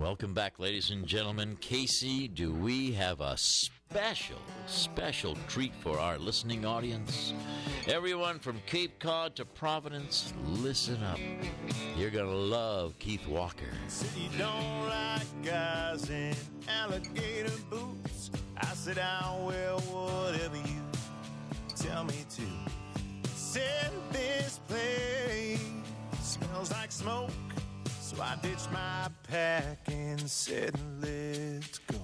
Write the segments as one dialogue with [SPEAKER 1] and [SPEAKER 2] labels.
[SPEAKER 1] Welcome back, ladies and gentlemen. Casey, do we have a special treat for our listening audience? Everyone from Cape Cod to Providence, listen up. You're going to love Keith Walker.
[SPEAKER 2] Said you don't like guys in alligator boots. I said I'll wear whatever you tell me to. Said this place smells like smoke. So I ditched my pack and said, let's go.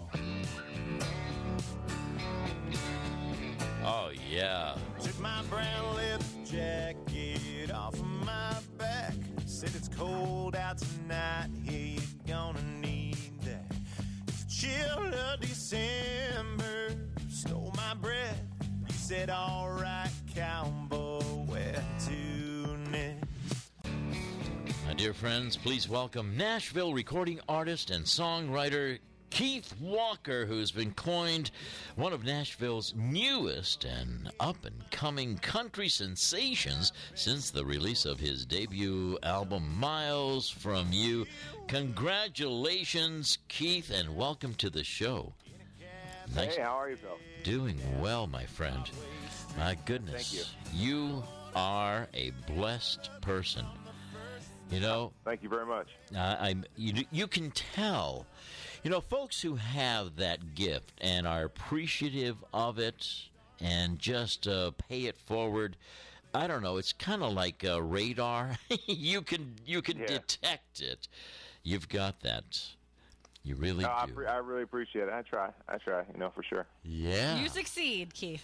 [SPEAKER 1] Oh, yeah.
[SPEAKER 2] Took my brown leather jacket off of my back. Said it's cold out tonight, here you're gonna need that. It's a chill of December, stole my breath. You said, all right, cowboy, where to next?
[SPEAKER 1] My dear friends, please welcome Nashville recording artist and songwriter Keith Walker, who's been coined one of Nashville's newest and up-and-coming country sensations since the release of his debut album, Miles From You. Congratulations, Keith, and welcome to the show.
[SPEAKER 3] Nice. Hey, how are you, Bill?
[SPEAKER 1] Doing well, my friend. My goodness.
[SPEAKER 3] Thank you.
[SPEAKER 1] You are a blessed person. You know,
[SPEAKER 3] thank you very much.
[SPEAKER 1] You can tell, folks who have that gift and are appreciative of it and just pay it forward. I don't know. It's kind of like a radar. you can detect it. You've got that. You really do.
[SPEAKER 3] I really appreciate it. I try, for sure.
[SPEAKER 1] Yeah.
[SPEAKER 4] You succeed, Keith.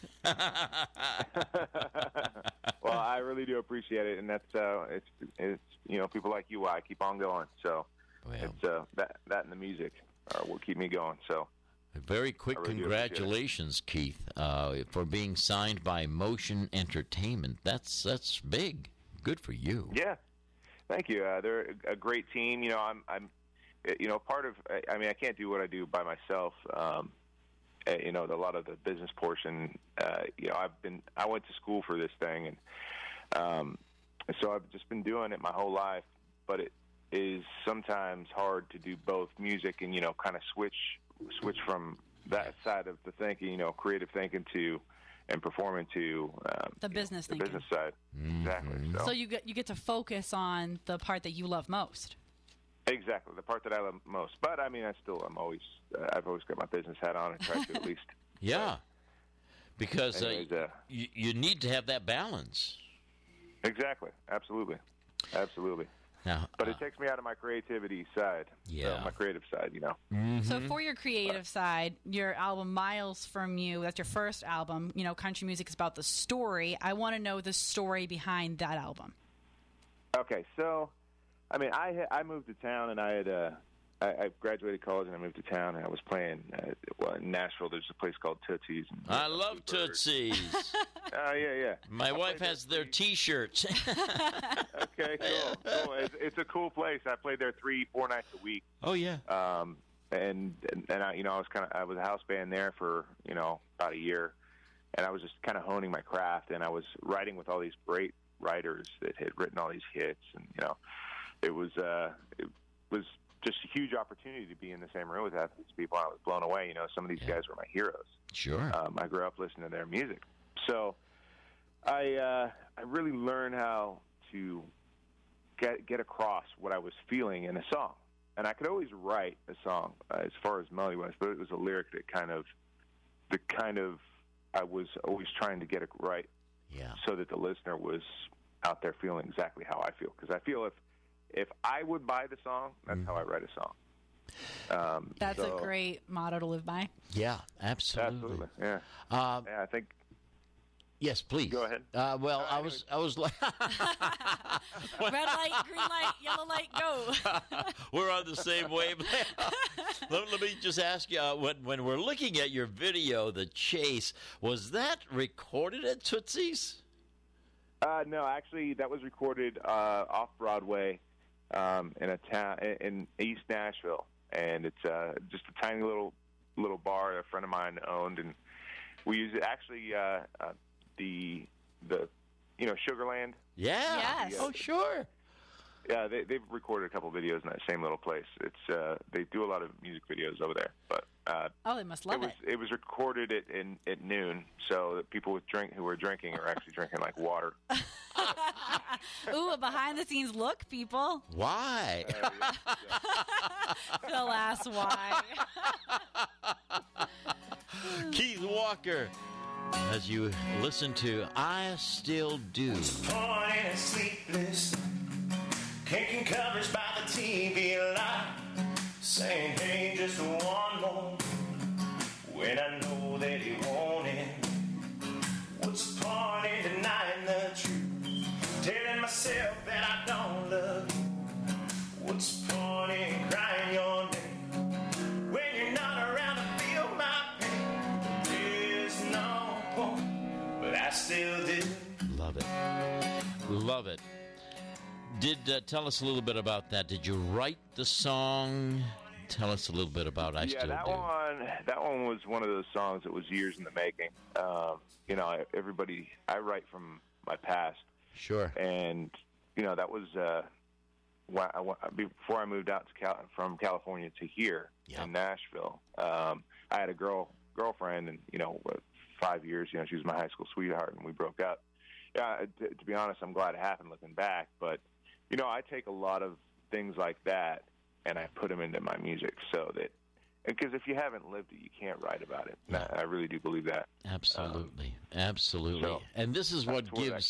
[SPEAKER 3] Well, I really do appreciate it, and that's it's people like you, I keep on going. So it's that and the music will keep me going. So
[SPEAKER 1] very quick really congratulations, Keith, for being signed by Motion Entertainment. That's big. Good for you.
[SPEAKER 3] Yeah, thank you. They're a great team. I'm part of. I mean, I can't do what I do by myself. A lot of the business portion. I went to school for this thing, and so I've just been doing it my whole life. But it is sometimes hard to do both music and kind of switch from that side of the thinking, creative thinking to and performing to
[SPEAKER 4] the business
[SPEAKER 3] the
[SPEAKER 4] thinking.
[SPEAKER 3] business side.
[SPEAKER 1] Mm-hmm.
[SPEAKER 3] Exactly.
[SPEAKER 4] So you get to focus on the part that you love most.
[SPEAKER 3] Exactly, the part that I love most. But I mean, I've always got my business hat on and try to at least.
[SPEAKER 1] Yeah, because
[SPEAKER 3] anyways,
[SPEAKER 1] you need to have that balance.
[SPEAKER 3] Exactly, absolutely.
[SPEAKER 1] Now,
[SPEAKER 3] but it takes me out of my creativity side.
[SPEAKER 1] Yeah,
[SPEAKER 3] so my creative side,
[SPEAKER 1] Mm-hmm.
[SPEAKER 4] So for your creative side, your album Miles From You, that's your first album. Country music is about the story. I want to know the story behind that album.
[SPEAKER 3] Okay, so. I mean, I moved to town, and I had I graduated college, and I moved to town, and I was playing in Nashville. There's a place called Tootsie's.
[SPEAKER 1] I love Tootsie's.
[SPEAKER 3] Yeah.
[SPEAKER 1] My wife has their T-shirts.
[SPEAKER 3] Okay, cool. It's a cool place. I played there 3-4 nights a week.
[SPEAKER 1] Oh yeah.
[SPEAKER 3] And I was a house band there for about a year, and I was just kind of honing my craft, and I was writing with all these great writers that had written all these hits, and it was just a huge opportunity to be in the same room with these people. I was blown away. Some of these guys were my heroes.
[SPEAKER 1] Sure.
[SPEAKER 3] I grew up listening to their music, so I really learned how to get across what I was feeling in a song. And I could always write a song as far as melody was, but it was a lyric that kind of I was always trying to get it right, so that the listener was out there feeling exactly how I feel. Because I feel if I would buy the song, that's how I write a song.
[SPEAKER 4] That's a great motto to live by.
[SPEAKER 1] Yeah, absolutely.
[SPEAKER 3] Yeah. I think.
[SPEAKER 1] Yes, please.
[SPEAKER 3] Go ahead.
[SPEAKER 1] I was like,
[SPEAKER 4] red light, green light, yellow light, go.
[SPEAKER 1] We're on the same wavelength. Let me just ask you, when we're looking at your video, The Chase, was that recorded at Tootsie's?
[SPEAKER 3] No, actually, that was recorded off Broadway in a town in East Nashville, and it's just a tiny little bar a friend of mine owned, and we used it actually the Sugarland.
[SPEAKER 1] Yeah.
[SPEAKER 4] Yes.
[SPEAKER 1] Oh, sure.
[SPEAKER 3] Yeah, they've recorded a couple videos in that same little place. It's they do a lot of music videos over there, but
[SPEAKER 4] they must love it.
[SPEAKER 3] It was recorded at noon, so that people who were drinking are actually drinking like water.
[SPEAKER 4] Ooh, a behind-the-scenes look, people.
[SPEAKER 1] Why?
[SPEAKER 4] Phil asks why.
[SPEAKER 1] Keith Walker, as you listen to I Still Do.
[SPEAKER 2] Morning sleepless, taking coverage by the TV light, saying, hey, just one more, when I know that he won't end. What's the point in denying the truth, telling myself that I don't love you? What's the point in crying your name, when you're not around to feel my pain? There's no point, but I still do.
[SPEAKER 1] Love it. Love it. Tell us a little bit about that. Did you write the song? Tell us a little bit about I Still Do.
[SPEAKER 3] That one was one of those songs that was years in the making. I write from my past.
[SPEAKER 1] Sure.
[SPEAKER 3] And, that was before I moved out from California to here in Nashville. I had a girlfriend, and, 5 years, she was my high school sweetheart, and we broke up. Yeah, to be honest, I'm glad it happened looking back, but I take a lot of things like that and I put them into my music, because if you haven't lived it, you can't write about it. Yeah. I really do believe that.
[SPEAKER 1] Absolutely, absolutely. So and this is what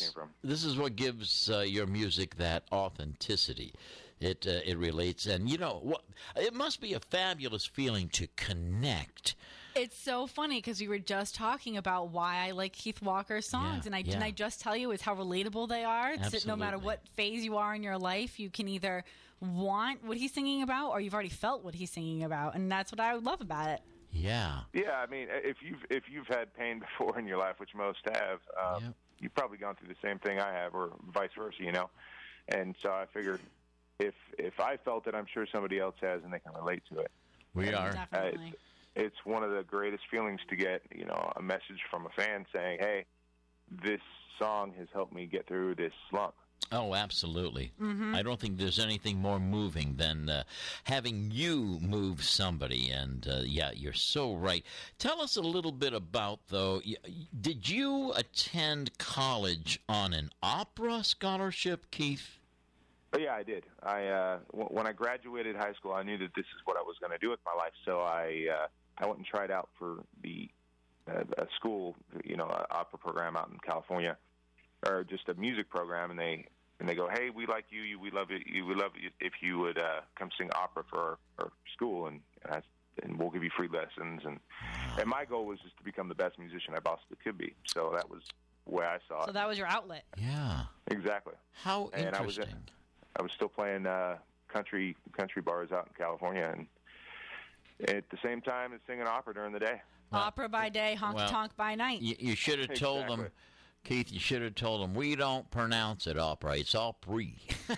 [SPEAKER 1] gives your music that authenticity. It relates, and it must be a fabulous feeling to connect.
[SPEAKER 4] It's so funny because we were just talking about why I like Keith Walker's songs, and didn't I just tell you it's how relatable they are? It's that no matter what phase you are in your life, you can either want what he's singing about, or you've already felt what he's singing about, and that's what I love about it.
[SPEAKER 3] Yeah. I mean, if you've had pain before in your life, which most have, you've probably gone through the same thing I have, or vice versa, And so I figured if I felt it, I'm sure somebody else has, and they can relate to it.
[SPEAKER 1] We are
[SPEAKER 4] definitely.
[SPEAKER 3] It's one of the greatest feelings to get, a message from a fan saying, hey, this song has helped me get through this slump.
[SPEAKER 1] Oh, absolutely.
[SPEAKER 4] Mm-hmm.
[SPEAKER 1] I don't think there's anything more moving than having you move somebody. And, you're so right. Tell us a little bit about, though, did you attend college on an opera scholarship, Keith?
[SPEAKER 3] Oh, yeah, I did. When I graduated high school, I knew that this is what I was going to do with my life. So I went and tried out for the a school, opera program out in California, or just a music program, and they go, hey, we like you, we love it, we love it if you would come sing opera for our school, and we'll give you free lessons, and my goal was just to become the best musician I possibly could be. So that was the way I saw it.
[SPEAKER 4] So that was your outlet.
[SPEAKER 1] Yeah,
[SPEAKER 3] exactly.
[SPEAKER 1] How interesting.
[SPEAKER 3] I was still playing country bars out in California, and at the same time as singing opera during the day.
[SPEAKER 4] Opera by day, honky-tonk by night.
[SPEAKER 1] You should have told them, Keith, you should have told them, we don't pronounce it opera, it's opry.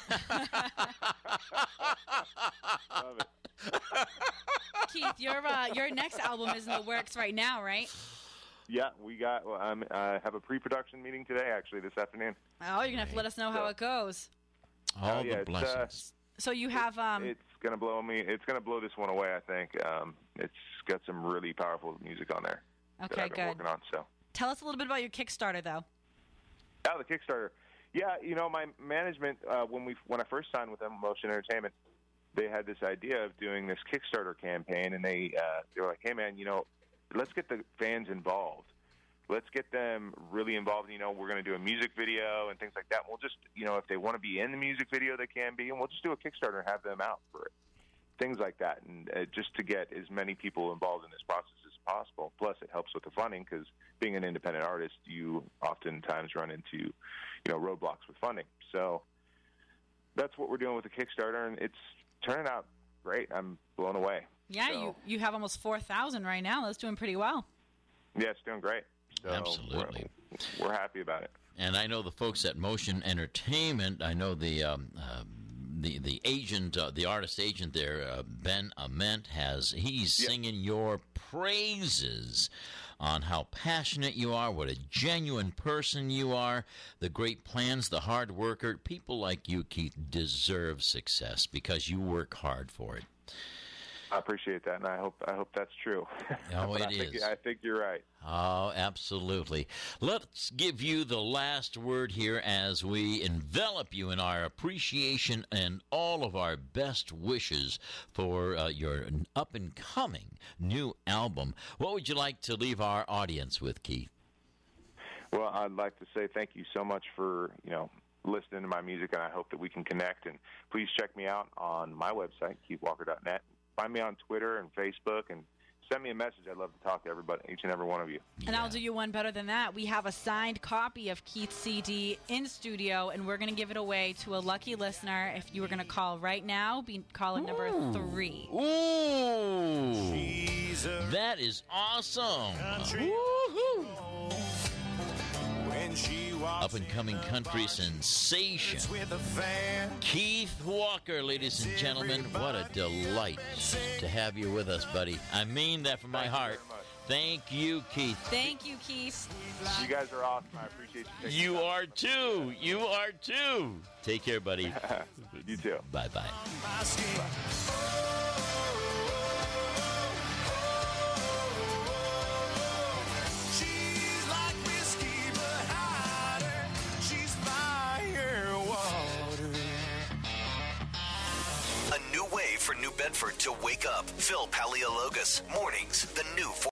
[SPEAKER 3] Love it.
[SPEAKER 4] Keith, your next album is in the works right now, right?
[SPEAKER 3] Yeah, I have a pre-production meeting today, actually, this afternoon.
[SPEAKER 4] Oh, you're going to have to let us know how it goes.
[SPEAKER 1] All the blessings.
[SPEAKER 4] So you have
[SPEAKER 3] it's going to blow me. It's going to blow this one away, I think. It's got some really powerful music on there.
[SPEAKER 4] Okay,
[SPEAKER 3] that I've been
[SPEAKER 4] good.
[SPEAKER 3] Working on, so.
[SPEAKER 4] Tell us a little bit about your Kickstarter, though.
[SPEAKER 3] Oh, the Kickstarter. Yeah, my management when I first signed with them, Motion Entertainment, they had this idea of doing this Kickstarter campaign, and they were like, hey man, let's get the fans involved. Let's get them really involved. We're going to do a music video and things like that. We'll just, if they want to be in the music video, they can be, and we'll just do a Kickstarter and have them out for it. Things like that, and just to get as many people involved in this process as possible. Plus, it helps with the funding, because being an independent artist, you oftentimes run into, roadblocks with funding. So that's what we're doing with the Kickstarter, and it's turning out great. I'm blown away.
[SPEAKER 4] Yeah,
[SPEAKER 3] so,
[SPEAKER 4] you have almost 4,000 right now. That's doing pretty well.
[SPEAKER 3] Yeah, it's doing great. So
[SPEAKER 1] absolutely.
[SPEAKER 3] We're happy about it.
[SPEAKER 1] And I know the folks at Motion Entertainment, I know the agent, the artist agent there, Ben Ament, he's singing your praises on how passionate you are, what a genuine person you are, the great plans, the hard worker. People like you, Keith, deserve success because you work hard for it.
[SPEAKER 3] I appreciate that, and I hope that's true.
[SPEAKER 1] Oh, it is.
[SPEAKER 3] I think you're right.
[SPEAKER 1] Oh, absolutely. Let's give you the last word here as we envelop you in our appreciation and all of our best wishes for your up-and-coming new album. What would you like to leave our audience with, Keith?
[SPEAKER 3] Well, I'd like to say thank you so much for, listening to my music, and I hope that we can connect. And please check me out on my website, keithwalker.net. Find me on Twitter and Facebook, and send me a message. I'd love to talk to everybody, each and every one of you.
[SPEAKER 4] And I'll do you one better than that. We have a signed copy of Keith's CD in studio, and we're going to give it away to a lucky listener. If you were going to call right now, be caller number 3.
[SPEAKER 1] Ooh, that is awesome. Woo-hoo. Up-and-coming country sensation, Keith Walker, ladies and gentlemen. What a delight to have you with us, buddy. I mean that from my heart. Thank you, Keith.
[SPEAKER 4] Thank you, Keith.
[SPEAKER 3] You guys are awesome. I appreciate you.
[SPEAKER 1] You are too. You are too. Take care, buddy.
[SPEAKER 3] You too.
[SPEAKER 1] Bye-bye.
[SPEAKER 5] A new way for New Bedford to wake up. Phil Paleologos. Mornings, the new